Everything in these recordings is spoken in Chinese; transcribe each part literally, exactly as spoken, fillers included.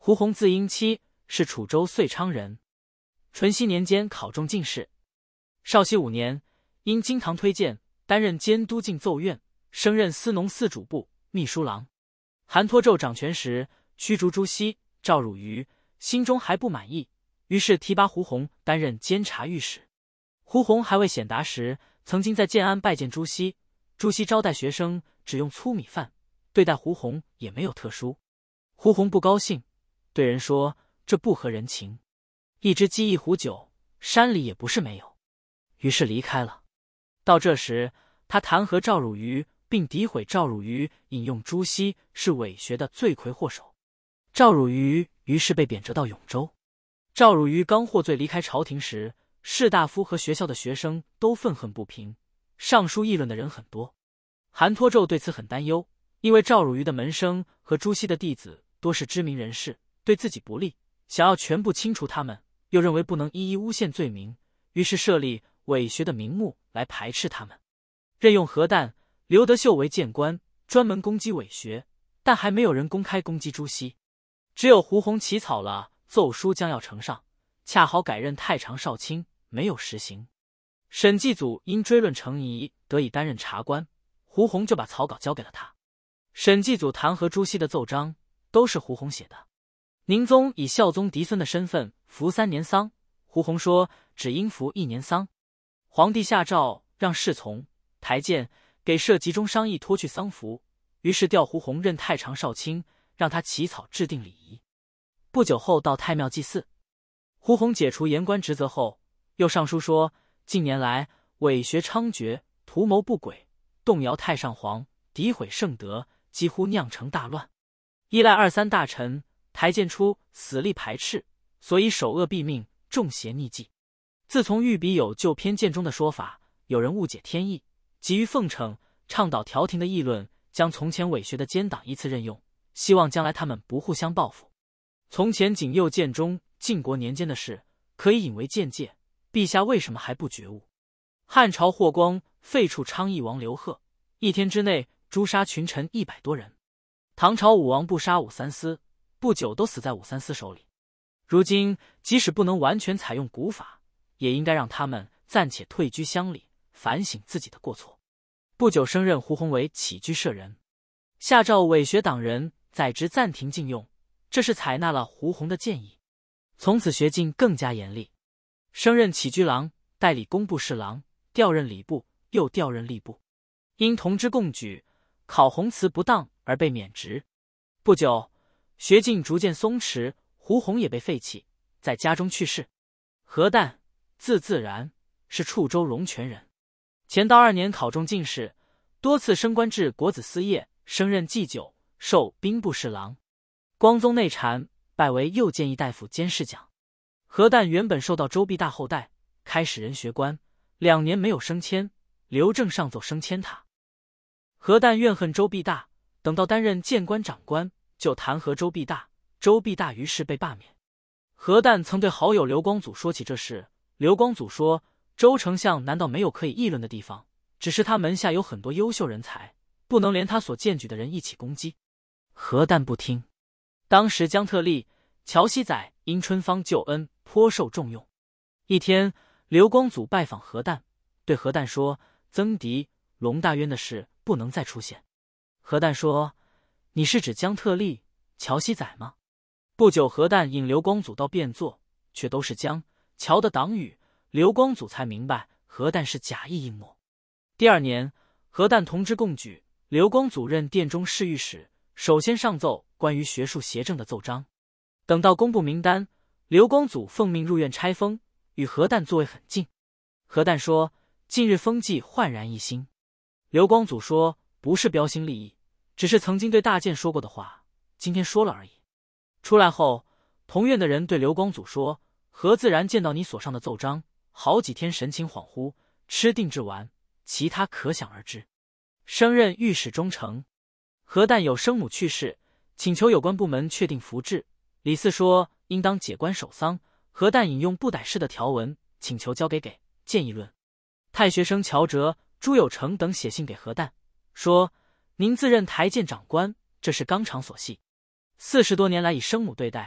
胡弘字英期，是楚州遂昌人。淳熙年间考中进士。绍熙五年，因经堂推荐，担任监督进奏院，升任司农司主簿、秘书郎。韩托胄掌权时，驱逐朱熹、赵汝愚，心中还不满意，于是提拔胡弘担任监察御史。胡弘还未显达时，曾经在建安拜见朱熹。朱熹招待学生只用粗米饭，对待胡弘也没有特殊。胡弘不高兴，对人说这不合人情。一只鸡一壶酒，山里也不是没有，于是离开了。到这时，他弹劾赵汝愚，并诋毁赵汝愚引用朱熹是伪学的罪魁祸首。赵汝愚于是被贬谪到永州。赵汝愚刚获罪离开朝廷时，士大夫和学校的学生都愤恨不平，上书议论的人很多。韩托胄对此很担忧，因为赵汝愚的门生和朱熹的弟子多是知名人士，对自己不利，想要全部清除他们，又认为不能一一诬陷罪名，于是设立伪学的名目来排斥他们。任用何旦、刘德秀为谏官，专门攻击伪学，但还没有人公开攻击朱熹。只有胡弘起草了奏书将要呈上，恰好改任太常少卿，没有实行。审计组因追论成疑，得以担任察官，胡弘就把草稿交给了他。审计组弹劾朱熹的奏章都是胡弘写的。宁宗以孝宗嫡孙的身份服三年丧，胡弘说只应服一年丧。皇帝下诏让侍从、台监给设集中商议脱去丧服，于是调胡弘任太常少卿，让他起草制定礼仪。不久后到太庙祭祀。胡弘解除言官职责后，又上书说近年来伪学猖獗，图谋不轨，动摇太上皇，诋毁圣德，几乎酿成大乱。依赖二三大臣、台监出死力排斥，所以首恶毙命，重邪逆纪。自从御笔有旧偏见中的说法，有人误解天意，急于奉承，倡导调停的议论，将从前伪学的奸党依次任用，希望将来他们不互相报复。从前景佑建中、晋国年间的事，可以引为鉴戒，陛下为什么还不觉悟？汉朝霍光废黜昌邑王刘贺，一天之内诛杀群臣一百多人。唐朝武王不杀武三思，不久都死在武三思手里。如今即使不能完全采用古法，也应该让他们暂且退居乡里，反省自己的过错。不久升任胡弘为起居舍人，下诏伪学党人在职暂停禁用，这是采纳了胡弘的建议。从此学禁更加严厉。升任起居郎，代理工部侍郎，调任礼部，又调任吏部。因同知贡举，考弘词不当而被免职。不久，学禁逐渐松弛，胡弘也被废弃，在家中去世。何旦，字自然，是处州龙泉人。乾道二年考中进士，多次升官至国子司业，升任祭酒，授兵部侍郎。光宗内禅，拜为右谏议大夫兼侍讲。何旦原本受到周必大后代，开始人学官，两年没有升迁，刘正上奏升迁他。何旦怨恨周必大，等到担任谏官长官，就弹劾周必大，周必大于是被罢免。何旦曾对好友刘光祖说起这事，刘光祖说周丞相难道没有可以议论的地方？只是他门下有很多优秀人才，不能连他所荐举的人一起攻击。何旦不听。当时江特立、乔熙载因春芳救恩，颇受重用。一天，刘光祖拜访何旦，对何旦说曾迪、龙大渊的事不能再出现。何旦说，你是指江特立、乔熙载吗？不久，何旦引刘光祖到便坐，却都是江、乔的党羽，刘光祖才明白何旦是假意应诺。第二年，何旦同知贡举，刘光祖任殿中侍御史，首先上奏关于学术协政的奏章。等到公布名单，刘光祖奉命入院拆封，与何旦座位很近。何旦说，近日风纪焕然一新。刘光祖说，不是标新立异，只是曾经对大谏说过的话，今天说了而已。出来后，同院的人对刘光祖说，何自然见到你所上的奏章，好几天神情恍惚，吃定制丸，其他可想而知。升任御史中丞。何旦有生母去世，请求有关部门确定服制。李嗣说应当解官守丧，何旦引用不逮事的条文，请求交给给建议论。太学生乔哲、朱有成等写信给何旦，说您自任台谏长官，这是纲常所系，四十多年来以生母对待，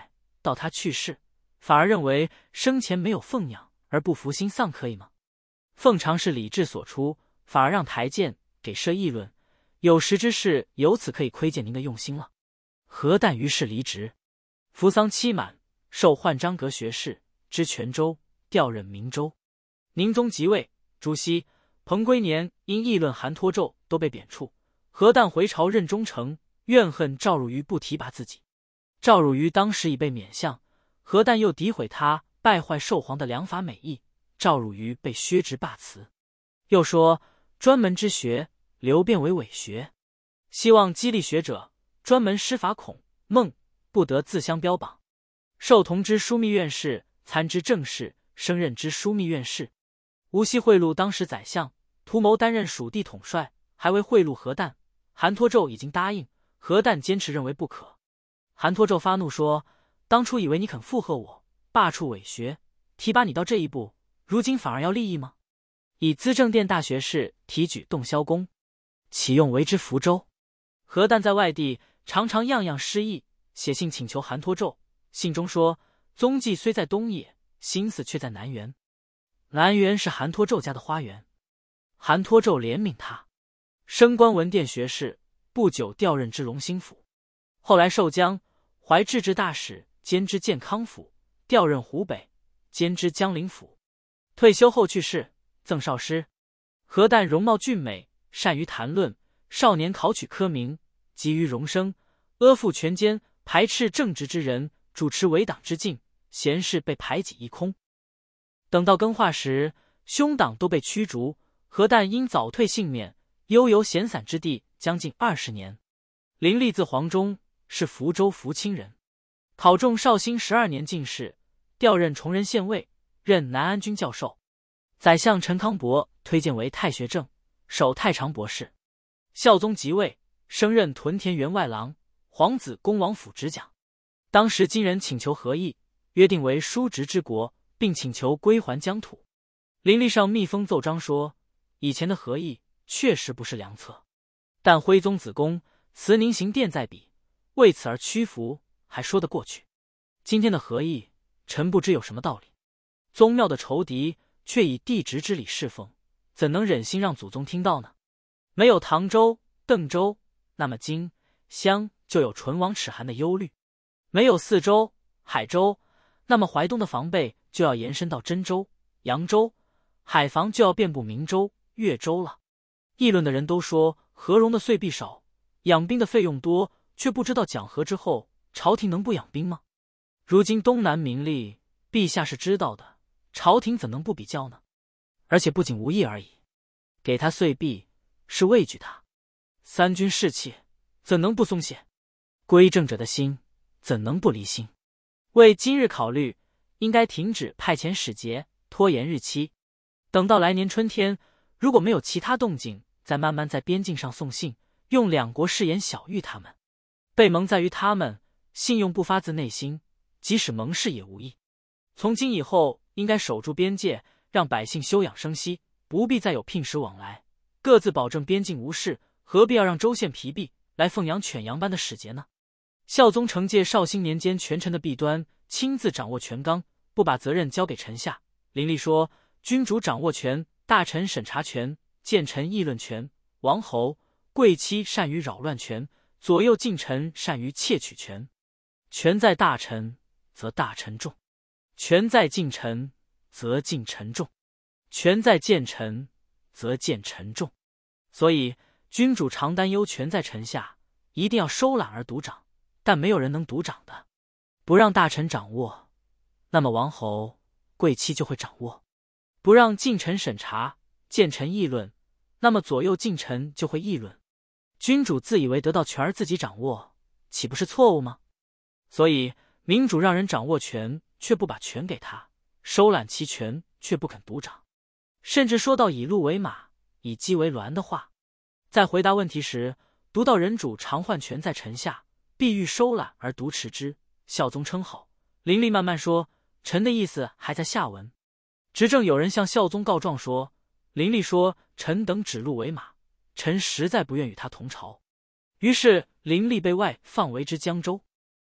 到他去世，反而认为生前没有奉养而不服心丧，可以吗？奉常是理智所出，反而让台谏给设议论，有识之士由此可以窥见您的用心了。何旦于是离职，服丧期满，受宦章阁学士，知泉州，调任明州。宁宗即位，朱熹、彭归年因议论韩托胄都被贬黜，何旦回朝任忠诚，怨恨赵汝愚不提拔自己。赵汝愚当时已被免相，何旦又诋毁他败坏寿皇的良法美意，赵汝愚被削职罢辞。又说专门之学流变为伪学，希望激励学者专门施法孔孟，不得自相标榜。授同知枢密院事，参知政事，升任知枢密院事。吴锡贿赂当时宰相，图谋担任蜀地统帅，还为贿赂何旦。韩托胄已经答应，何旦坚持认为不可。韩托胄发怒说：当初以为你肯附和我，罢黜伪学，提拔你到这一步，如今反而要利益吗？以资政殿大学士提举洞箫公，启用为之福州。何旦在外地常常样样失意，写信请求韩托胄，信中说踪迹虽在东野，心思却在南园。南园是韩托胄家的花园。韩托胄怜悯他，升官文殿学士，不久调任知隆兴府。后来授江淮制置大使，兼知建康府，调任湖北，兼知江陵府。退休后去世，赠少师。何旦容貌俊美，善于谈论，少年考取科名，急于荣升，阿附权奸，排斥正直之人，主持伪党之境，贤士被排挤一空。等到更化时，兄党都被驱逐，何旦因早退幸免，悠游闲散之地将近二十年。林立字黄忠，是福州福清人，考中绍兴十二年进士，调任崇仁县尉，任南安军教授。宰相陈康伯推荐为太学正，守太常博士。孝宗即位，升任屯田员外郎，皇子恭王府执讲。当时金人请求和议，约定为叔侄之国，并请求归还疆土。林立上密封奏章说，以前的和议确实不是良策，但徽宗子宫慈宁行殿在彼，为此而屈服，还说得过去。今天的和议，臣不知有什么道理。宗庙的仇敌却以帝职之礼侍奉，怎能忍心让祖宗听到呢？没有唐州、邓州，那么荆、襄就有唇亡齿寒的忧虑；没有四州、海州，那么淮东的防备就要延伸到真州、扬州，海防就要遍布明州、越州了。议论的人都说和戎的岁币少，养兵的费用多，却不知道讲和之后，朝廷能不养兵吗？如今东南民力，陛下是知道的，朝廷怎能不比较呢？而且不仅无益而已，给他岁币是畏惧他，三军士气怎能不松懈？归政者的心怎能不离心？为今日考虑，应该停止派遣使节，拖延日期。等到来年春天，如果没有其他动静，再慢慢在边境上送信，用两国誓言晓谕他们。被蒙在于他们，信用不发自内心，即使盟誓也无益。从今以后，应该守住边界，让百姓休养生息，不必再有聘使往来，各自保证边境无事，何必要让州县疲弊，来奉养犬羊般的使节呢？孝宗惩戒绍兴年间权臣的弊端，亲自掌握权纲，不把责任交给臣下。林立说，君主掌握权，大臣审查权，谏臣议论权，王侯、贵戚善于扰乱权，左右近臣善于窃取权。权在大臣，则大臣重；权在近臣，则近臣重；权在谏臣，则谏臣重。所以君主常担忧权在臣下，一定要收揽而独掌，但没有人能独掌的。不让大臣掌握，那么王侯、贵戚就会掌握；不让近臣审查、谏臣议论，那么左右近臣就会议论。君主自以为得到权而自己掌握，岂不是错误吗？所以民主让人掌握权，却不把权给他，收揽其权，却不肯独掌，甚至说到以鹿为马，以鸡为鸾的话。在回答问题时，读到人主常换权在臣下，必欲收揽而独持之，孝宗称好。林立慢慢说，臣的意思还在下文。执政有人向孝宗告状说，林立说臣等指鹿为马，臣实在不愿与他同朝。于是林立被外放为之江州。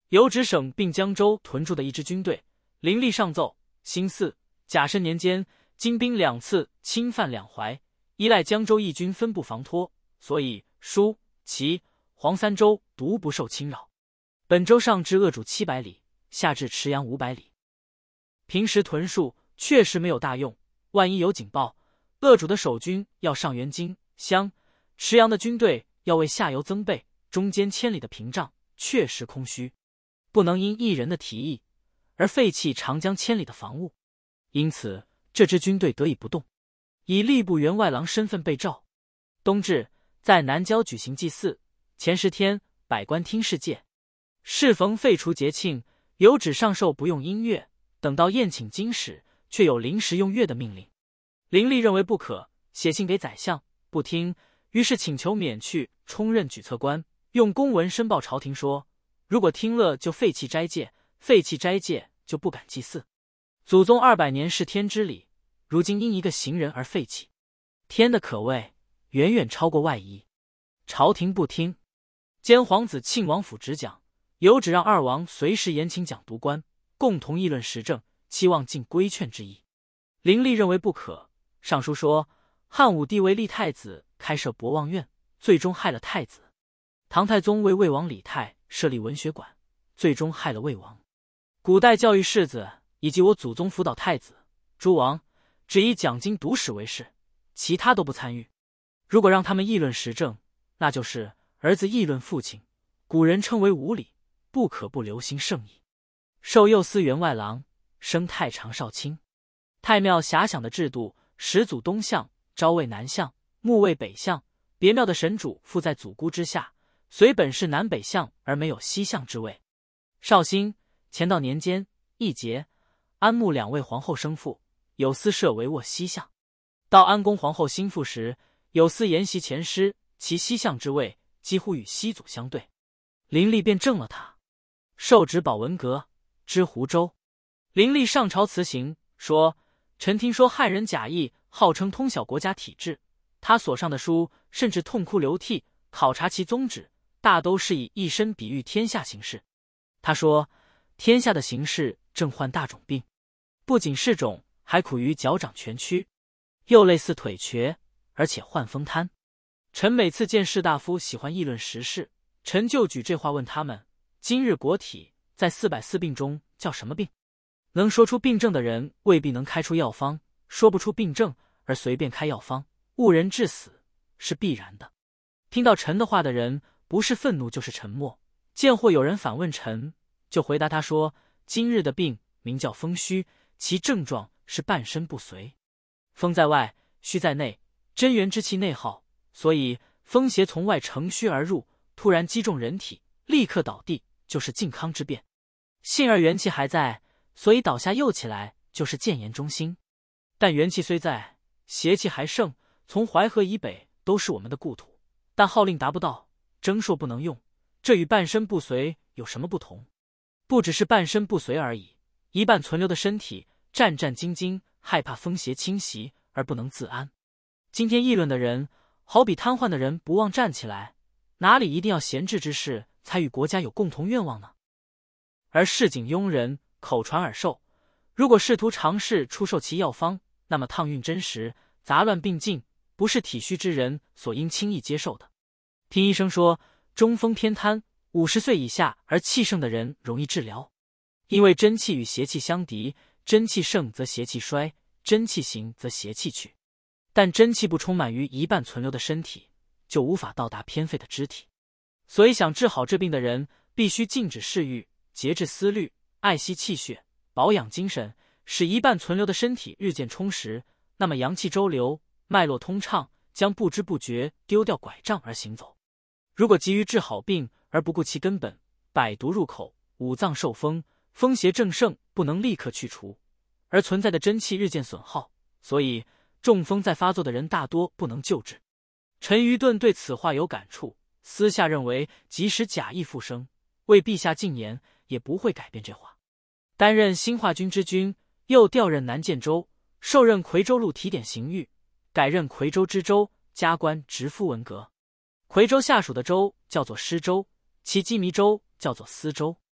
有指省并江州屯驻的一支军队，林立上奏：辛巳甲申年间，金兵两次侵犯两淮，依赖江州义军分布防托，所以舒、齐、黄三州独不受侵扰。本州上至鄂渚七百里，下至池阳五百里。平时屯戍确实没有大用，万一有警报，鄂渚的守军要上援荆襄，池阳的军队要为下游增备，中间千里的屏障确实空虚，不能因一人的提议而废弃长江千里的防务，因此这支军队得以不动，以吏部员外郎身份被召。冬至，在南郊举行祭祀，前十天百官听事戒。适逢废除节庆，有旨上授不用音乐，等到宴请京使，却有临时用乐的命令。林立认为不可，写信给宰相，不听，于是请求免去，充任举策官，用公文申报朝廷说，如果听了就废弃斋戒，废弃斋戒就不敢祭祀。祖宗二百年是天之礼，如今因一个行人而废弃，天的可畏远远超过外夷。朝廷不听，兼皇子庆王府直讲，有旨让二王随时延请讲读官，共同议论时政，期望尽规劝之意。林立认为不可，上书说，汉武帝为立太子，开设博望院，最终害了太子；唐太宗为魏王李泰设立文学馆，最终害了魏王。古代教育士子以及我祖宗辅导太子、诸王，只以讲经读史为事，其他都不参与。如果让他们议论时政，那就是儿子议论父亲，古人称为无礼，不可不留心圣意。授右司员外郎，升太常少卿。太庙遐想的制度，始祖东向，朝为南向，暮为北向，别庙的神主附在祖姑之下，虽本是南北向而没有西向之位。绍兴乾道年间，义节，安穆两位皇后生父，有司设为卧西向。到安宫皇后兴复时，有司沿袭前师，其西向之位几乎与西祖相对。林立便正了他，授旨保文阁，知湖州。林立上朝辞行，说：臣听说汉人贾谊号称通晓国家体制，他所上的书甚至痛哭流涕，考察其宗旨，大都是以一身比喻天下形势。他说，天下的形势正患大种病，不仅是种，还苦于脚掌蜷曲，又类似腿瘸，而且患风瘫。臣每次见士大夫喜欢议论时事，臣就举这话问他们，今日国体在四百四病中叫什么病？能说出病症的人未必能开出药方，说不出病症而随便开药方，误人致死是必然的。听到臣的话的人，不是愤怒就是沉默。见或有人反问臣，就回答他说，今日的病名叫风虚，其症状是半身不遂。风在外，虚在内，真元之气内耗，所以风邪从外乘虚而入，突然击中人体，立刻倒地，就是靖康之变。幸而元气还在，所以倒下又起来，就是建言中兴。但元气虽在，邪气还盛，从淮河以北都是我们的故土，但号令达不到，征朔不能用，这与半身不遂有什么不同？不只是半身不遂而已，一半存留的身体战战兢兢，害怕风邪侵袭而不能自安。今天议论的人，好比瘫痪的人不忘站起来，哪里一定要闲置之事才与国家有共同愿望呢？而市井庸人口传耳授，如果试图尝试出售其药方，那么烫运真实，杂乱并进，不是体虚之人所应轻易接受的。听医生说，中风偏瘫五十岁以下而气盛的人容易治疗，因为真气与邪气相敌，真气盛则邪气衰，真气行则邪气去。但真气不充满于一半存留的身体，就无法到达偏废的肢体。所以想治好这病的人，必须禁止嗜欲，节制思虑，爱惜气血，保养精神，使一半存留的身体日渐充实，那么阳气周流，脉络通畅，将不知不觉丢掉拐杖而行走。如果急于治好病而不顾其根本，百毒入口，五脏受风，风邪正盛，不能立刻去除，而存在的真气日渐损耗，所以中风在发作的人大多不能救治。陈愚顿对此话有感触，私下认为即使贾谊复生，为陛下进言，也不会改变这话。担任兴化军之君，又调任南建州，受任夔州路提点刑狱，改任夔州知州，加官直夫文阁。夔州下属的州叫做施州，其羁縻州叫做司州。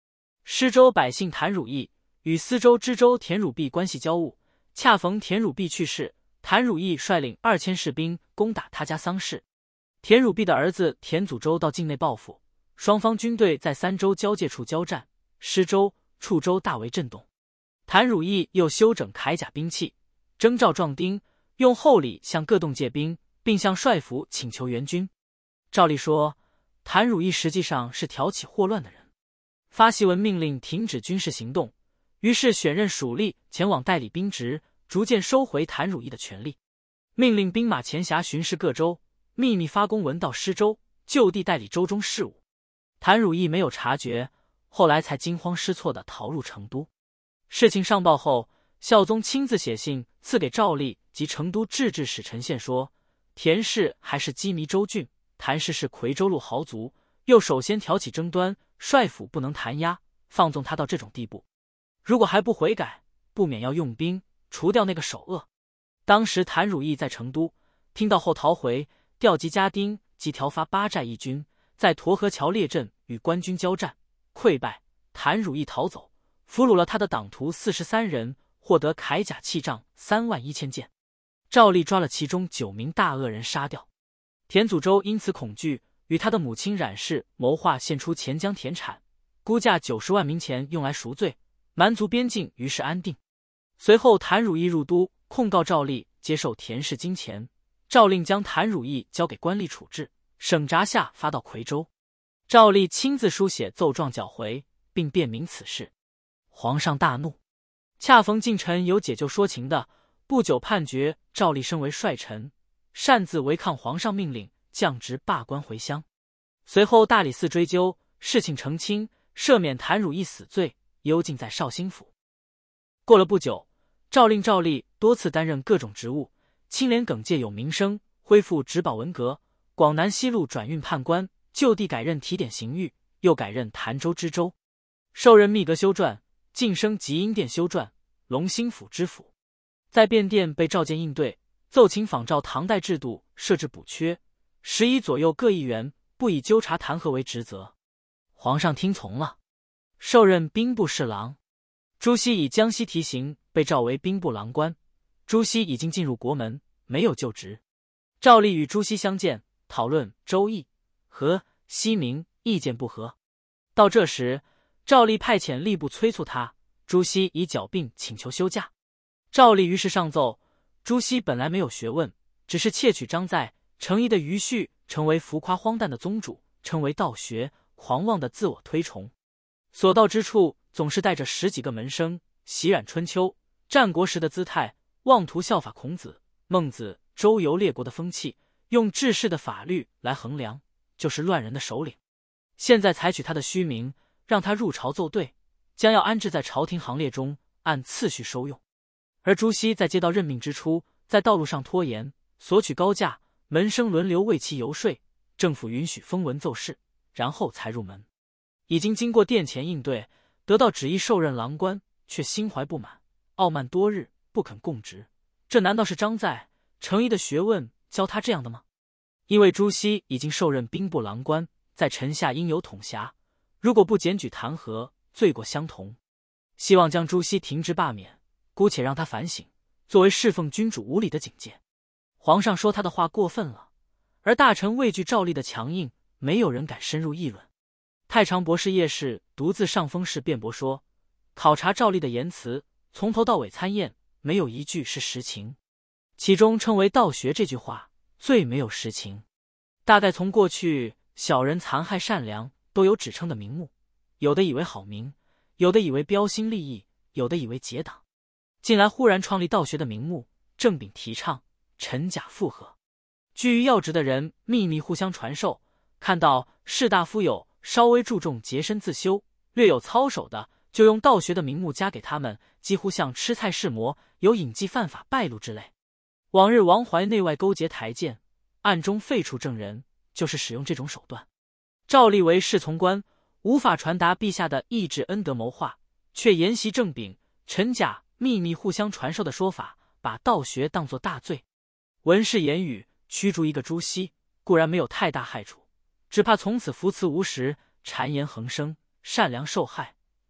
施州百姓谭汝义与司州知州田汝弼关系交恶，恰逢田汝弼去世，谭汝义率领二千士兵攻打他家丧事。田汝弼的儿子田祖周到境内报复，双方军队在三州交界处交战，施州、处州大为震动。谭汝义又修整铠甲兵器，征召壮丁，用厚礼向各洞借兵，并向帅府请求援军。赵立说，谭汝义实际上是挑起祸乱的人，发檄文命令停止军事行动，于是选任属吏前往代理兵职，逐渐收回谭汝义的权力，命令兵马前辖巡视各州，秘密发公文到施州，就地代理州中事务。谭汝义没有察觉，后来才惊慌失措地逃入成都。事情上报后，孝宗亲自写信赐给赵立及成都制置使陈宪说，田氏还是羁縻州郡，谭氏是夔州路豪族，又首先挑起争端，帅府不能弹压，放纵他到这种地步，如果还不悔改，不免要用兵除掉那个首恶。当时谭汝义在成都，听到后逃回，调集家丁及调发八寨义军，在沱河桥列阵与官军交战，溃败，谭汝义逃走，俘虏了他的党徒四十三人，获得铠甲器杖三万一千件。赵立抓了其中九名大恶人杀掉。田祖周因此恐惧，与他的母亲冉氏谋划献出钱江田产，估价九十万名钱用来赎罪，蛮族边境于是安定。随后谭汝义入都，控告赵立接受田氏金钱，诏令将谭汝义交给官吏处置，省闸下发到夔州。赵立亲自书写奏状缴回，并辩明此事。皇上大怒，恰逢近臣有解救说情的，不久判决赵立升为帅臣，擅自违抗皇上命令，降职罢官回乡。随后大理寺追究，事情澄清，赦免谭汝义死罪，幽禁在绍兴府。过了不久，诏令赵立多次担任各种职务，清廉耿介有名声，恢复直保文革，广南西路转运判官，就地改任提点刑狱，又改任潭州知州，授任秘阁修撰，晋升吉阴殿修撰、隆兴府知府。在变电被召见应对，奏请仿照唐代制度设置补缺，十一左右各一员，不以纠察弹劾为职责。皇上听从了，授任兵部侍郎。朱熹以江西提刑，被召为兵部郎官。朱熹已经进入国门，没有就职。赵立与朱熹相见，讨论周易和西明，意见不合。到这时，赵立派遣吏部催促他，朱熹以脚病请求休假。赵立于是上奏，朱熹本来没有学问，只是窃取张载、程颐的余绪，成为浮夸荒诞的宗主，称为道学，狂妄的自我推崇。所到之处总是带着十几个门生，习染春秋、战国时的姿态，妄图效法孔子、孟子周游列国的风气，用治世的法律来衡量，就是乱人的首领。现在采取他的虚名，让他入朝奏对，将要安置在朝廷行列中，按次序收用。而朱熹在接到任命之初，在道路上拖延，索取高价，门生轮流为其游说，政府允许封文奏事，然后才入门。已经经过殿前应对，得到旨意授任郎官，却心怀不满，傲慢多日，不肯供职。这难道是张载、程颐的学问教他这样的吗？因为朱熹已经受任兵部郎官，在臣下应有统辖，如果不检举弹劾，罪过相同。希望将朱熹停职罢免，姑且让他反省，作为侍奉君主无礼的警戒。皇上说他的话过分了，而大臣畏惧赵立的强硬，没有人敢深入议论。太常博士叶氏独自上封式辩驳说，考察赵立的言辞，从头到尾参验，没有一句是实情，其中称为道学这句话最没有实情。大概从过去小人残害善良都有指称的名目，有的以为好名，有的以为标新立异，有的以为结党。近来忽然创立道学的名目，正秉提倡，臣假附和。居于要职的人秘密互相传授，看到士大夫有稍微注重洁身自修，略有操守的，就用道学的名目加给他们，几乎像吃菜试魔，有隐迹犯法败露之类。往日王怀内外勾结台谏，暗中废除正人，就是使用这种手段。赵立为侍从官，无法传达陛下的意志恩德谋划，却沿袭正秉、臣假秘密互相传授的说法，把道学当作大罪。文士言语驱逐一个朱熹，固然没有太大害处，只怕从此扶持无实，谗言横生，善良受害，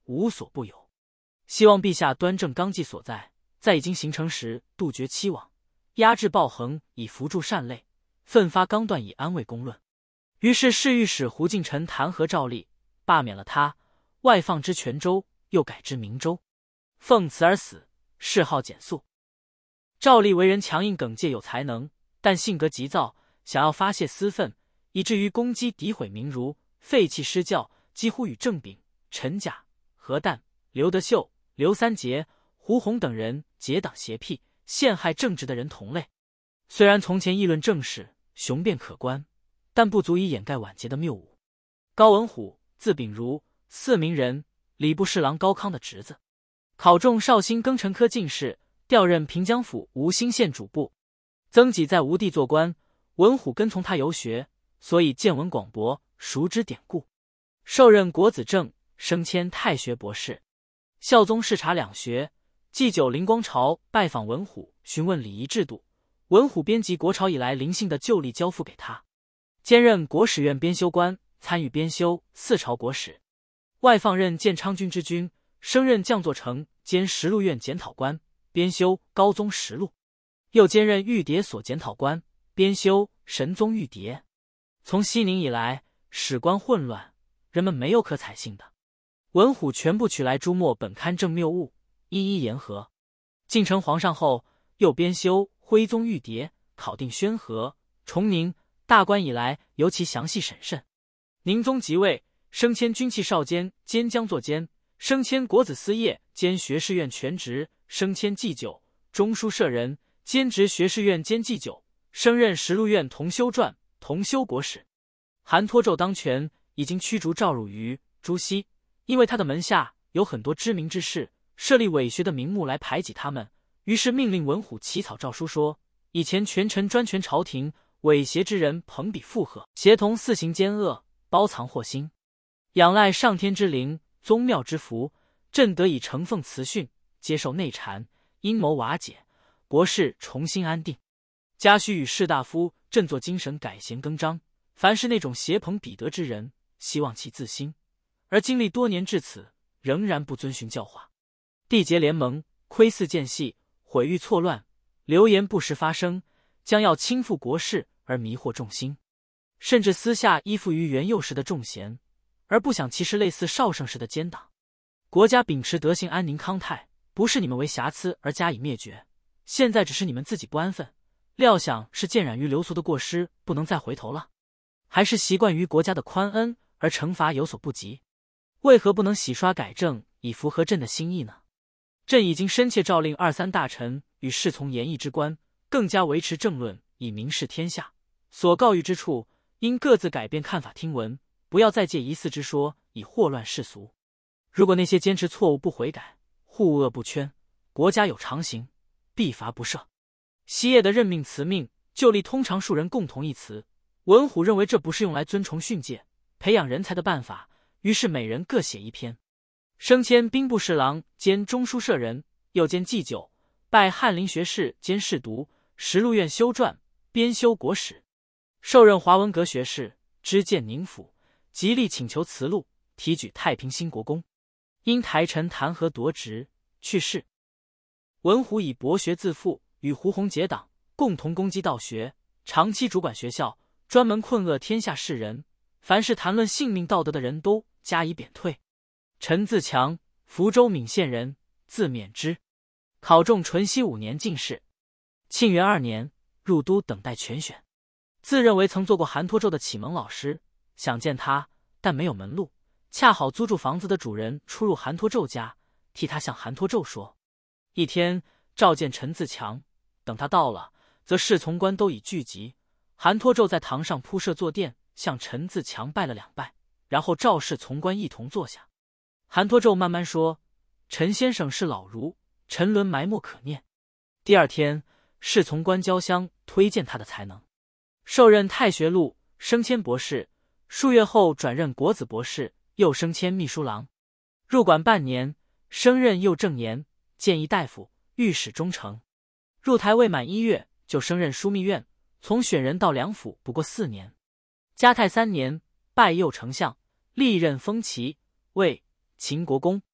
无所不有。希望陛下端正纲纪所在，在已经形成时杜绝欺罔，压制暴横，以扶助善类，奋发纲断，以安慰公论。于是侍御史胡敬臣弹劾赵立，罢免了他，外放之泉州，又改之明州，奉辞而死，谥号简肃。赵立为人强硬耿介，有才能，但性格急躁，想要发泄私愤，以至于攻击诋毁名儒，废弃施教，几乎与郑炳、陈甲、何旦、刘德秀、刘三杰、胡宏等人结党协辟，陷害正直的人同类。虽然从前议论政事雄辩可观，但不足以掩盖晚节的谬误。高文虎，字秉如，四明人，礼部侍郎高康的侄子，考中绍兴庚辰科进士，调任平江府吴兴县主簿。曾几在吴地做官，文虎跟从他游学，所以见闻广博，熟知典故。授任国子正，升迁太学博士。孝宗视察两学，祭酒林光朝拜访文虎，询问礼仪制度。文虎编辑国朝以来灵性的旧例交付给他，兼任国史院编修官，参与编修四朝国史。外放任建昌军之君，升任将作丞兼实录院检讨官，编修高宗实录。又兼任御牒所检讨官，编修神宗御牒。从熙宁以来，史官混乱，人们没有可采信的。文虎全部取来诸墨本刊正谬误，一一言和。晋成皇上后，又编修徽宗御牒，考定宣和、崇宁大观以来，尤其详细审慎。宁宗即位，升迁军器少监兼将作监，升迁国子司业兼学士院全职，升迁祭酒、中书舍人，兼职学士院兼祭酒，升任实录院同修撰、同修国史。韩托胄当权，已经驱逐赵汝愚、朱熹，因为他的门下有很多知名之士，设立伪学的名目来排挤他们，于是命令文虎起草诏书说：以前权臣专权朝廷，伪邪之人朋比附和，协同四行奸恶，包藏祸心，仰赖上天之灵，宗庙之福，朕得以承奉慈训，接受内禅，阴谋瓦解，国事重新安定。家须与士大夫振作精神，改弦更张。凡是那种邪朋彼得之人，希望其自新，而经历多年至此，仍然不遵循教化，缔结联盟，窥伺间隙，毁誉错乱，流言不时发生，将要倾覆国事而迷惑众心，甚至私下依附于元佑时的众贤，而不想其实类似绍圣时的奸党。国家秉持德行安宁康泰，不是你们为瑕疵而加以灭绝，现在只是你们自己不安分，料想是渐染于流俗的过失，不能再回头了，还是习惯于国家的宽恩而惩罚有所不及？为何不能洗刷改正，以符合朕的心意呢？朕已经深切诏令二三大臣与侍从言议之官，更加维持政论，以明示天下。所告谕之处，应各自改变看法听闻，不要再借疑似之说，以祸乱世俗。如果那些坚持错误不悔改，护恶不圈，国家有常刑，必罚不赦。西叶的任命辞命，就立通常数人共同一词。文虎认为这不是用来尊崇训诫、培养人才的办法，于是每人各写一篇。升迁兵部侍郎兼中书舍人，又兼祭酒，拜翰林学士兼侍读，实录院修撰，编修国史。授任华文阁学士，知谏宁府，极力请求辞禄，提举太平兴国公。因台臣弹劾夺职，去世。文虎以博学自负，与胡宏结党，共同攻击道学，长期主管学校，专门困厄天下士人，凡是谈论性命道德的人都加以贬退。陈自强，福州闽县人，字勉之，考中淳熙五年进士。庆元二年入都等待全选，自认为曾做过韩托胄的启蒙老师，想见他，但没有门路。恰好租住房子的主人出入韩托胄家，替他向韩托胄说。一天召见陈自强，等他到了，则侍从官都已聚集。韩托胄在堂上铺设坐垫，向陈自强拜了两拜，然后召侍从官一同坐下。韩托胄慢慢说：陈先生是老儒，沉沦埋没可念。第二天，侍从官交相推荐他的才能，授任太学录，升迁博士。数月后转任国子博士，又升迁秘书郎。入馆半年，升任右正言、谏议大夫、御史中丞。入台未满一月，就升任枢密院，从选人到梁府不过四年。嘉泰三年，拜右丞相，历任封齐、魏、秦国公。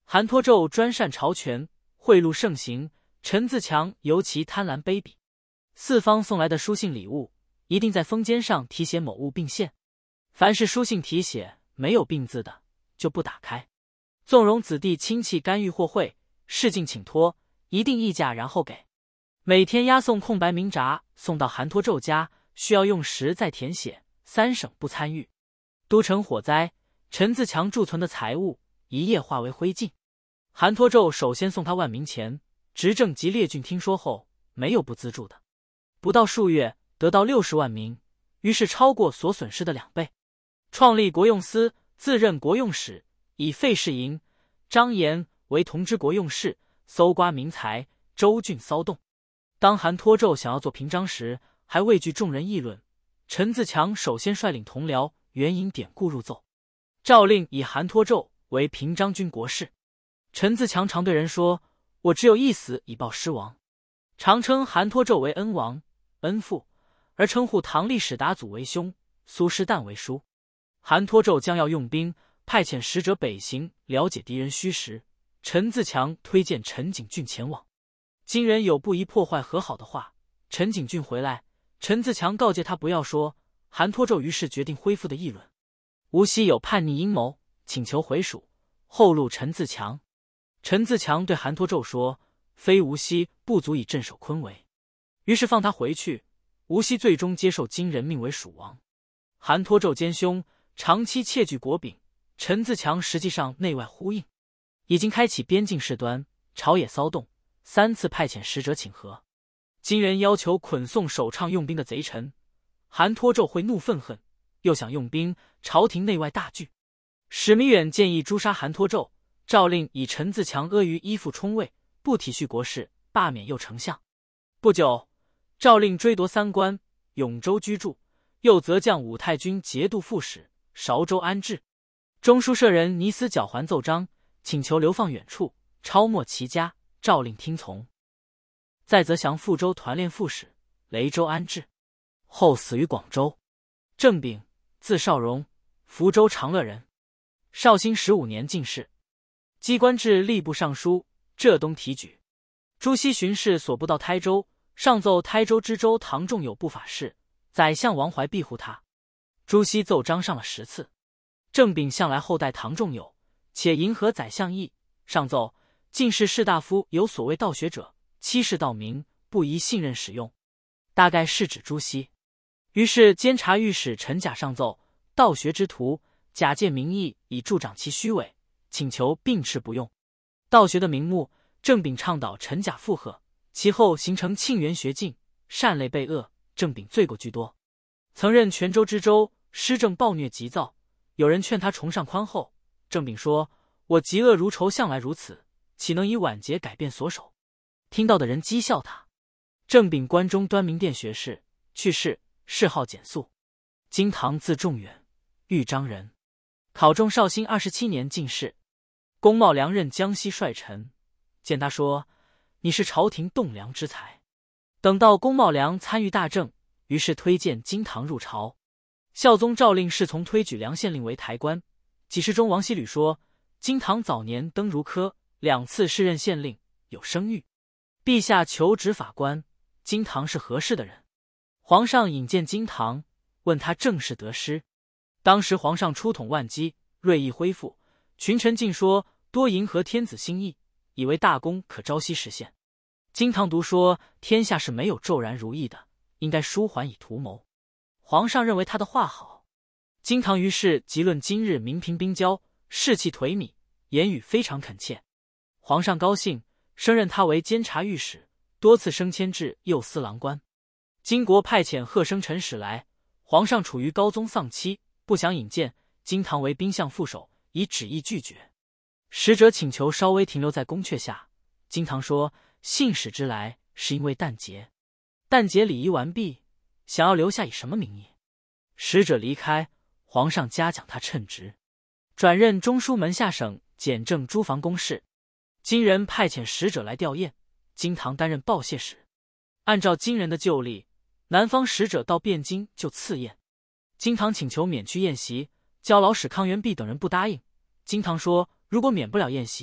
韩托胄专擅朝权，贿赂盛行，陈自强尤其贪婪卑鄙。四方送来的书信礼物，一定在封笺上题写某物并献。凡是书信题写没有并字的，就不打开。纵容子弟亲戚干预或贿，事尽请托，一定议价然后给。每天押送空白明札送到韩托胄家，需要用时再填写，三省不参与。都城火灾，陈自强贮存的财物一夜化为灰烬。韩托胄首先送他万民钱，执政及列郡听说后，没有不资助的。不到数月，得到六十万民，于是超过所损失的两倍。创立国用司，自任国用使，以费事营、张延为同知国用事，搜刮民财，州郡骚动。当韩托胄想要做平章时，还畏惧众人议论。陈自强首先率领同僚援引典故入奏，诏令以韩托胄为平章军国事。陈自强常对人说：“我只有一死以报师王。”常称韩托胄为恩王、恩父，而称呼唐历史达祖为兄，苏师旦为叔。韩托胄将要用兵，派遣使者北行了解敌人虚实。陈自强推荐陈景峻前往。金人有不宜破坏和好的话，陈景峻回来，陈自强告诫他不要说。韩托胄于是决定恢复的议论。吴熙有叛逆阴谋，请求回蜀，后录陈自强。陈自强对韩托胄说：“非吴熙不足以镇守昆维。”于是放他回去。吴熙最终接受金人命为蜀王。韩托胄奸凶，长期窃据国柄，陈自强实际上内外呼应，已经开启边境事端，朝野骚动，三次派遣使者请和。金人要求捆送首倡用兵的贼臣，韩托胄会怒愤恨，又想用兵，朝廷内外大惧。史弥远建议诛杀韩托胄，诏令以陈自强阿谀依附冲位，不体恤国事，罢免右丞相。不久，诏令追夺三官，永州居住，又责降武太君节度副使，韶州安置。中书舍人倪思绞还奏章，请求流放远处，抄没其家，诏令听从。再则降富州团练副使，雷州安置，后死于广州。郑秉，字少荣，福州长乐人，绍兴十五年进士，机关至吏部尚书、浙东提举。朱熹巡视所部到台州，上奏台州知州唐仲有不法事，宰相王怀庇护他。朱熹奏章上了十次。郑秉向来厚待唐仲有，且迎合宰相意，上奏进士士大夫有所谓盗学者，欺世盗名，不宜信任使用，大概是指朱熹。于是监察御史陈甲上奏，盗学之徒假借名义以助长其虚伪，请求并斥不用。盗学的名目，郑秉倡导陈甲附和，其后形成庆元学进，善类被恶，郑秉罪过居多。曾任泉州知州，施政暴虐急躁，有人劝他崇尚宽厚，郑秉说：“我嫉恶如仇向来如此，岂能以晚节改变所守？”听到的人讥笑他。郑秉关中端明殿学士，去世，谥号简肃。金堂字仲远，豫章人，考中绍兴二十七年进士。龚茂良任江西帅臣，见他说：“你是朝廷栋梁之才。”等到龚茂良参与大政，于是推荐金堂入朝。孝宗诏令侍从推举梁县令为台官。给事中王希履说：“金堂早年登儒科，两次试任县令，有声誉。陛下求职法官，金堂是合适的人。”皇上引荐金堂，问他政事得失。当时皇上出统万机，锐意恢复，群臣尽说多迎合天子心意，以为大功可朝夕实现。金堂独说天下是没有骤然如意的，应该舒缓以图谋。皇上认为他的话好，金堂于是即论今日民平兵交，士气颓靡，言语非常恳切。皇上高兴，升任他为监察御史，多次升迁至右司郎官。金国派遣贺生陈使来，皇上处于高宗丧妻，不想引荐，金堂为兵相副手，以旨意拒绝。使者请求稍微停留在宫阙下，金堂说信使之来是因为旦节，旦节礼仪完毕，想要留下以什么名义？使者离开，皇上嘉奖他称职，转任中书门下省检正诸防公事。金人派遣使者来吊唁，金堂担任报谢使。按照金人的旧例，南方使者到汴京就赐宴。金堂请求免去宴席，焦老使康元弼等人不答应。金堂说，如果免不了宴席，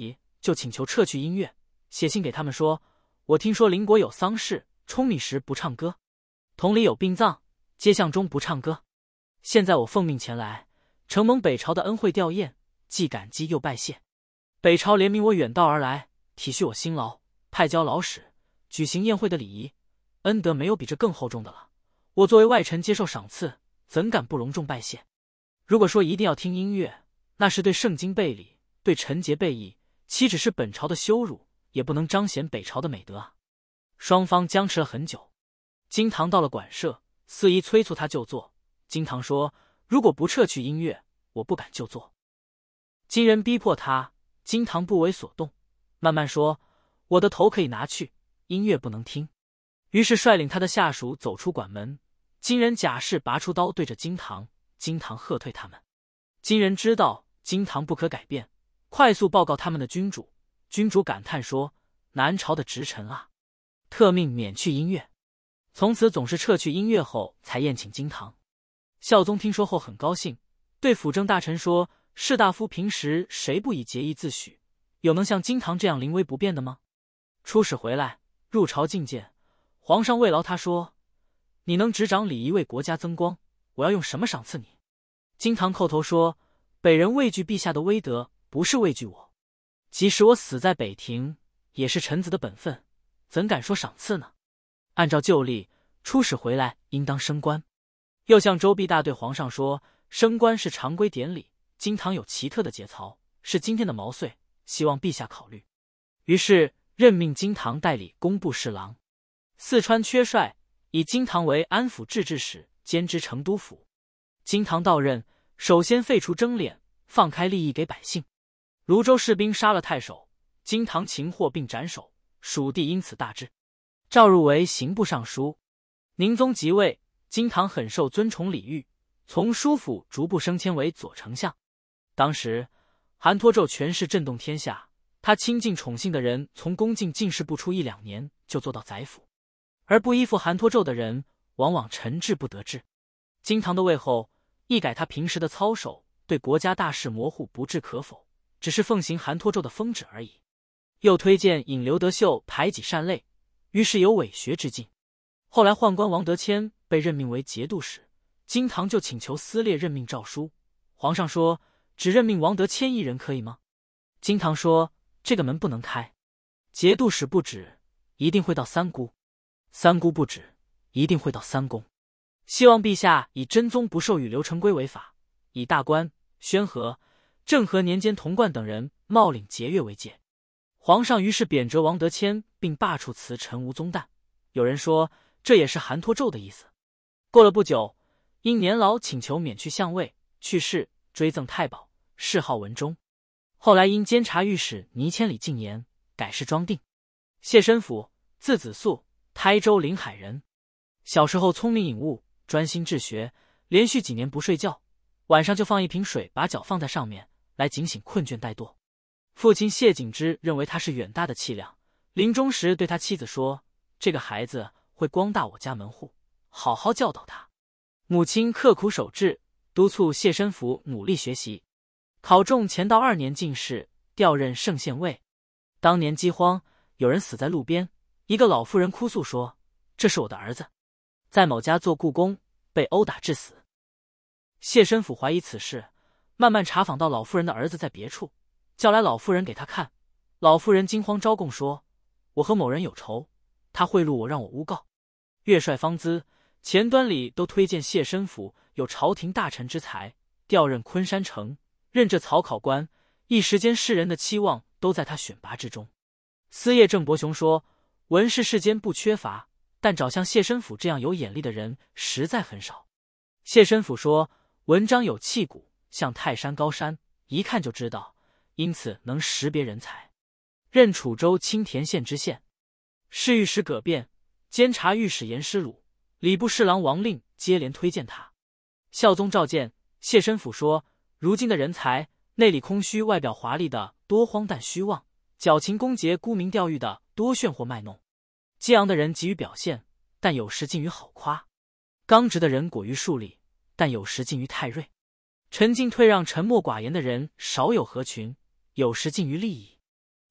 就请求撤去音乐，写信给他们说：我听说邻国有丧事，冲米时不唱歌；同里有殡葬，街巷中不唱歌。现在我奉命前来，承蒙北朝的恩惠吊唁，既感激又拜谢。北朝怜悯我远道而来，体恤我辛劳，派交老使举行宴会的礼仪，恩德没有比这更厚重的了。我作为外臣接受赏赐，怎敢不隆重拜谢？如果说一定要听音乐，那是对圣经背礼，对臣节背义，岂只是本朝的羞辱，也不能彰显北朝的美德啊！双方僵持了很久，金堂到了馆舍，司仪催促他就坐。金堂说：如果不撤去音乐，我不敢就坐。金人逼迫他，金堂不为所动，慢慢说：我的头可以拿去，音乐不能听。于是率领他的下属走出馆门，金人假势拔出刀对着金堂，金堂喝退他们。金人知道金堂不可改变，快速报告他们的君主。君主感叹说：南朝的直臣啊！特命免去音乐。从此总是撤去音乐后才宴请金堂。孝宗听说后很高兴，对辅政大臣说：士大夫平时谁不以节义自诩，有能像金堂这样临危不变的吗？出使回来，入朝觐见，皇上慰劳他说：你能执掌礼仪，为国家增光，我要用什么赏赐你？金堂叩头说：北人畏惧陛下的威德，不是畏惧我。即使我死在北庭，也是臣子的本分，怎敢说赏赐呢？按照旧例，出使回来应当升官。又向周弼大对皇上说：升官是常规典礼，金堂有奇特的节操，是今天的毛遂，希望陛下考虑。于是任命金堂代理工部侍郎。四川缺帅，以金堂为安抚制置使，兼知成都府。金堂到任，首先废除征敛，放开利益给百姓。泸州士兵杀了太守，金堂擒获并斩首，蜀地因此大治。召入为刑部尚书。宁宗即位，金堂很受尊崇礼遇，从枢府逐步升迁为左丞相。当时韩托胄权势震动天下，他亲近宠幸的人从宫禁进士不出一两年就做到宰辅，而不依附韩托胄的人往往臣治不得志。金堂的位后，一改他平时的操守，对国家大事模糊不置可否，只是奉行韩托胄的封旨而已。又推荐引刘德秀排挤善类，于是有伪学之境。后来宦官王德谦被任命为节度使，金堂就请求撕裂任命诏书。皇上说：只任命王德谦一人可以吗？金堂说：这个门不能开。节度使不止，一定会到三姑；三姑不止，一定会到三公。希望陛下以真宗不授予刘成规为法，以大官、宣和、政和年间童贯等人冒领节钺为戒。皇上于是贬谪王德谦，并罢黜辞臣吴宗旦。有人说这也是韩托胄的意思。过了不久，因年老请求免去相位，去世，追赠太保，谥号文忠。后来因监察御史倪千里进言，改谥庄定。谢申府，字子肃，台州临海人。小时候聪明颖悟，专心治学，连续几年不睡觉，晚上就放一瓶水，把脚放在上面，来警醒困倦怠惰。父亲谢景之认为他是远大的气量，临终时对他妻子说：这个孩子会光大我家门户，好好教导他。母亲刻苦守志，督促谢申府努力学习。考中乾道二年进士，调任圣县尉。当年饥荒，有人死在路边，一个老妇人哭诉说：这是我的儿子，在某家做雇工，被殴打致死。谢申府怀疑此事，慢慢查访到老妇人的儿子在别处，叫来老妇人给他看。老妇人惊慌招供说：我和某人有仇，他贿赂我，让我诬告。岳帅方咨，前端里都推荐谢申府有朝廷大臣之才，调任昆山城，任这曹考官。一时间世人的期望都在他选拔之中。司业郑伯雄说：文士世间不缺乏，但找像谢申府这样有眼力的人实在很少。谢申府说：文章有气骨，像泰山高山，一看就知道，因此能识别人才。任楚州青田县知县。侍御史葛变、监察御史严师鲁、礼部侍郎王令接连推荐他。孝宗召见谢申府说：如今的人才，内里空虚，外表华丽的多荒诞虚妄，矫情恭节，沽名钓誉的多炫惑卖弄。激昂的人急于表现，但有时近于好夸；刚直的人果于树立，但有时近于太锐；沉静退让、沉默寡言的人少有合群，有时近于利益。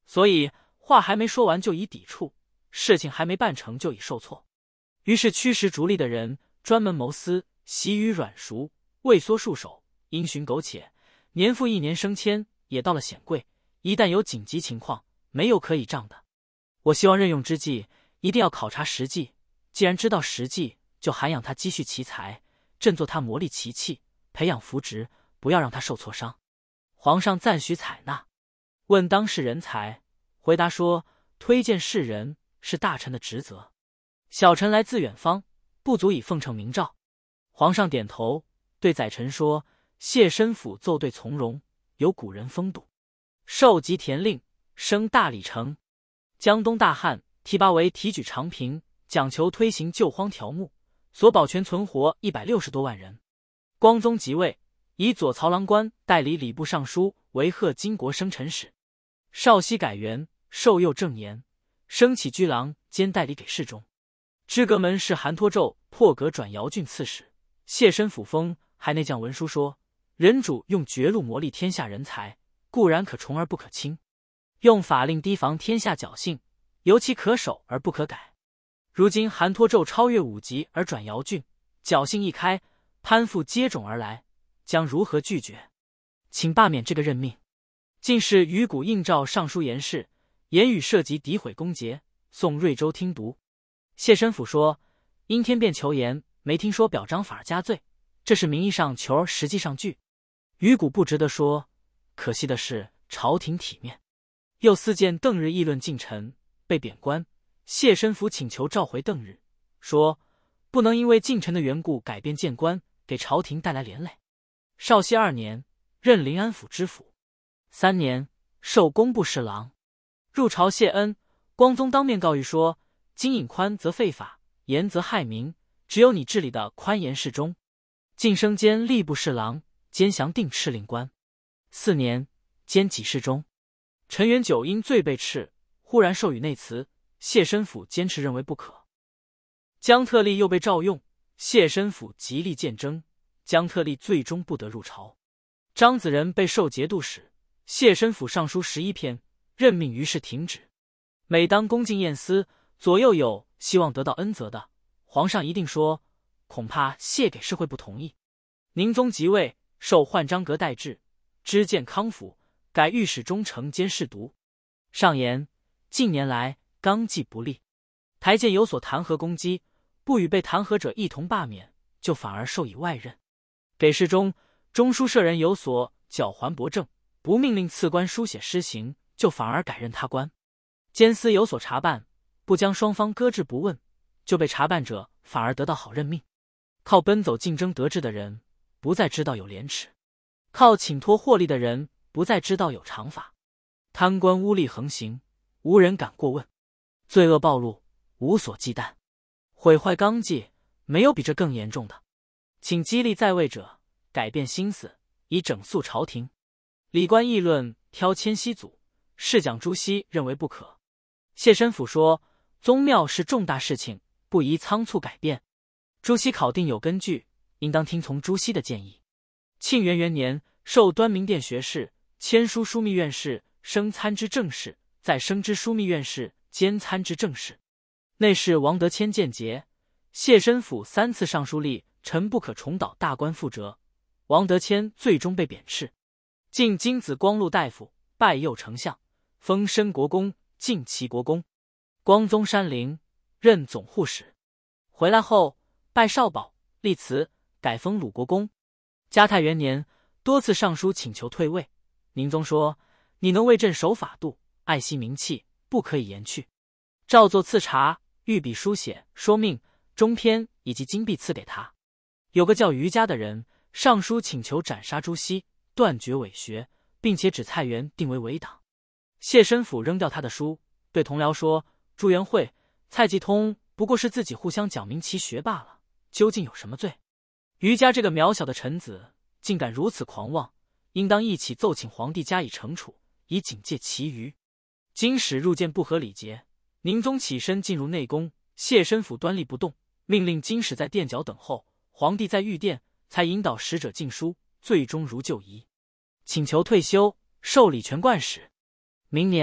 所以话还没说完就已抵触，事情还没办成就已受挫。于是驱使逐利的人专门谋私，习于软熟，畏缩束手，因循苟且，年复一年升迁，也到了显贵。一旦有紧急情况，没有可以仗的。我希望任用之际，一定要考察实际，既然知道实际，就涵养他积蓄奇才，振作他磨砺其气，培养扶植，不要让他受挫伤。皇上赞许采纳。问当世人才，回答说，推荐世人是大臣的职责，小臣来自远方，不足以奉承明诏。皇上点头，对宰臣说，谢申府奏对从容，有古人风度，授吉田令，升大理丞。江东大旱，提拔为提举长平，讲求推行救荒条目，所保全存活一百六十多万人。光宗即位，以左曹郎官代理礼部尚书，为贺金国生臣使。绍熙改元，授右正言，升起居郎兼代理给事中。知阁门事韩托胄破格转姚郡刺史。谢申府封还内将文书说，人主用绝路磨砺天下人才，固然可崇而不可轻，用法令提防天下侥幸，尤其可守而不可改。如今韩托胄超越五级而转姚郡，侥幸一开，攀附接踵而来，将如何拒绝？请罢免这个任命。进士于谷应召尚书言事，言语涉及诋毁公节，送瑞州听读。谢申府说，因天变求言，没听说表彰反而加罪，这是名义上求而实际上拒。于谷不值得说，可惜的是朝廷体面。又思见邓日议论近臣，被贬官，谢申府请求召回邓日，说不能因为近臣的缘故改变谏官，给朝廷带来连累。绍熙二年，任临安府知府。三年，授工部侍郎。入朝谢恩，光宗当面告谕说，今引宽则废法，严则害民，只有你治理的宽严适中。晋升兼吏部侍郎，兼详定敕令官。四年，兼给事中。陈元久因罪被斥，忽然授予内辞，谢申府坚持认为不可。江特立又被召用，谢申府极力谏争，江特立最终不得入朝。张子仁被授节度使，谢申府上书十一篇，任命于是停止。每当恭敬宴司，左右有希望得到恩泽的，皇上一定说，恐怕谢给是会不同意。宁宗即位，授焕章阁代制，知建康府，改御史中丞兼侍读。上言近年来纲纪不力，台谏有所弹劾攻击，不与被弹劾者一同罢免，就反而授以外任。给事中，中书舍人有所矫环驳正，不命令赐官书写施行，就反而改任他官。监司有所查办，不将双方搁置不问，就被查办者反而得到好任命。靠奔走竞争得志的人，不再知道有廉耻；靠请托获利的人，不再知道有常法。贪官污吏横行，无人敢过问；罪恶暴露，无所忌惮。毁坏纲纪，没有比这更严重的。请激励在位者改变心思，以整肃朝廷。礼官议论挑迁西祖，侍讲朱熹认为不可。谢申府说，宗庙是重大事情，不宜仓促改变。朱熹考定有根据，应当听从朱熹的建议。庆元元年，授端明殿学士，迁书枢密院事，升参知政事，再升知枢密院事，兼参知政事。内侍王德谦见节，谢申府三次上书立臣不可重蹈大官覆辙，王德谦最终被贬斥。晋金子光禄大夫，拜右丞相，封申国公，晋齐国公。光宗山陵，任总护使。回来后拜少保，立祠，改封鲁国公。嘉泰元年，多次上书请求退位，宁宗说，你能为朕守法度，爱惜名气，不可以言去。照作赐茶，御笔书写说命、中篇以及金币赐给他。有个叫于家的人上书请求斩杀朱熹，断绝伪学，并且指蔡元定为伪党。谢申府扔掉他的书，对同僚说，朱元惠、蔡继通不过是自己互相讲明其学罢了，究竟有什么罪？于家这个渺小的臣子竟敢如此狂妄，应当一起奏请皇帝加以惩处，以警戒其余。经使入见不合礼节，宁宗起身进入内宫，谢申府端立不动，命令经使在殿角等候，皇帝在御殿，才引导使者进书，最终如旧仪，请求退休，授礼权冠使。明年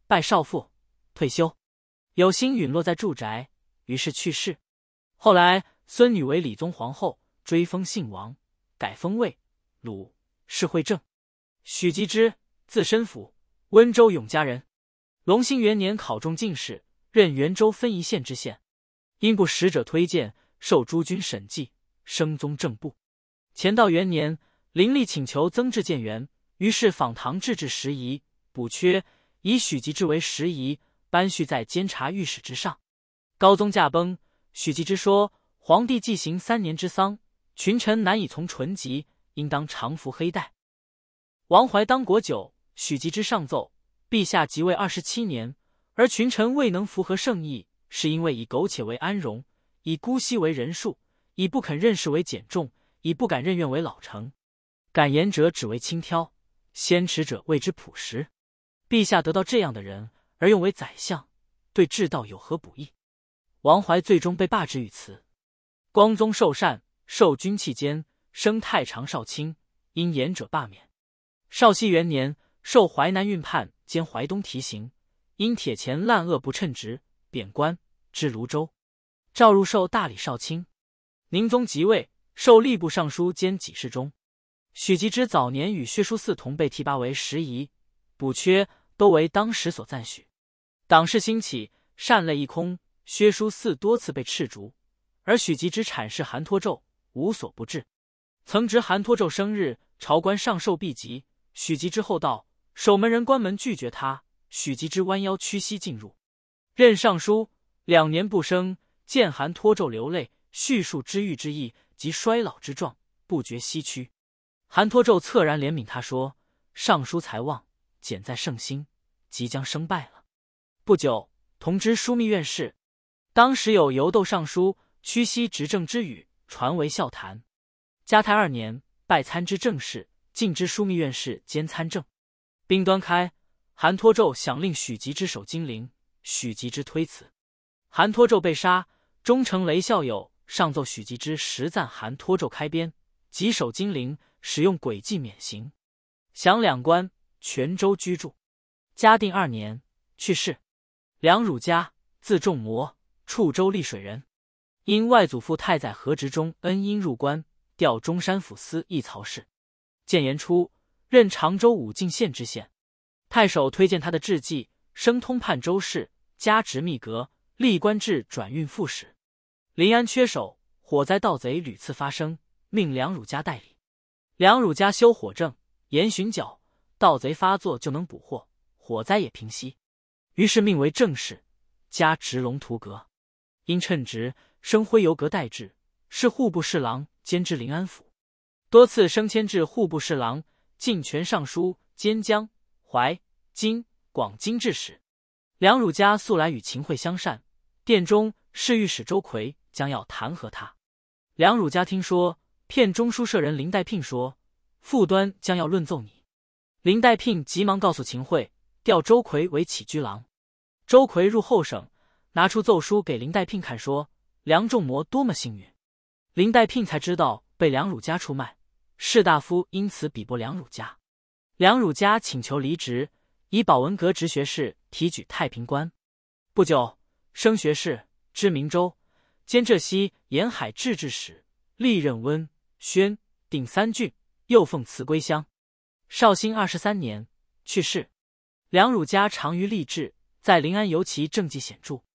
拜少傅，退休。有心陨落在住宅，于是去世。后来孙女为理宗皇后，追封姓王，改封魏，鲁，谥惠正。许吉之，字申府，温州永嘉人。隆兴元年考中进士，任元州分宜县知县。因部使者推荐，受诸军审计，升宗正部。乾道元年，林立请求增置谏员，于是访唐制置十夷，补缺，以许吉之为十夷，班叙在监察御史之上。高宗驾崩，许吉之说：皇帝既行三年之丧，群臣难以从淳疾，应当常服黑带。王怀当国久，许吉之上奏：陛下即位二十七年，而群臣未能符合圣意，是因为以苟且为安容，以姑息为仁术，以不肯任事为简重，以不敢任怨为老成。敢言者只为轻佻，先持者谓之朴实。陛下得到这样的人，而用为宰相，对治道有何不义？王怀最终被罢之于此。光宗受禅，授军器监，升太常少卿，因言者罢免。绍熙元年，授淮南运判兼淮东提刑，因铁钱滥恶不称职，贬官，至泸州。诏入授大理少卿。宁宗即位，授吏部尚书兼给事中。许吉之早年与薛书嗣同被提拔为十夷，补缺都为当时所赞许。党事兴起，善类一空，薛书嗣多次被斥逐，而许吉之阐释韩托胄，无所不至。曾值韩托胄生日，朝官上寿毕吉，许吉之后到，守门人关门拒绝他，许吉之弯腰屈膝进入，任尚书，两年不升，见韩托胄流泪，叙述知遇之意及衰老之状，不觉唏屈。韩托胄恻然怜悯他说：尚书才旺，简在圣心，即将升拜了。不久，同知枢密院事。当时有游斗尚书屈膝执政之语，传为笑谈。嘉泰二年，拜参知政事，进知枢密院事兼参政。兵端开，韩托胄想令许吉之守金陵，许吉之推辞。韩托胄被杀，忠臣雷孝友上奏许吉之实赞韩托胄开边，即守金陵，使用诡计免刑，享两官，泉州居住。嘉定二年去世。梁汝嘉，字仲模，处州溧水人。因外祖父太宰何执中恩因入关，调中山府司议曹事。建炎初，任常州武进县知县。太守推荐他的志绩，升通判州事，加职秘阁，历官至转运副使。临安缺守，火灾盗贼屡次发生，命梁汝嘉代理。梁汝嘉修火正，严巡剿，盗贼发作就能捕获，火灾也平息。于是命为正事，加直龙图阁。因称职，升徽游阁待制，是户部侍郎，兼知临安府。多次升迁至户部侍郎、进权尚书兼江、淮、荆、广经制使。梁汝嘉素来与秦桧相善，殿中侍御史周奎将要弹劾他。梁汝嘉听说，骗中书舍人林代聘说，副端将要论奏你。林代聘急忙告诉秦桧，调周奎为起居郎。周奎入后省，拿出奏书给林代聘看，说梁仲模多么幸运。林代聘才知道被梁汝嘉出卖，士大夫因此鄙薄梁汝嘉。梁汝嘉请求离职，以保文阁直学士提举太平官。不久，升学士，知明州，兼浙西沿海制置使，历任温、宣、定三郡，又奉辞归乡。绍兴二十三年去世。梁汝嘉长于吏治，在临安尤其政绩显著。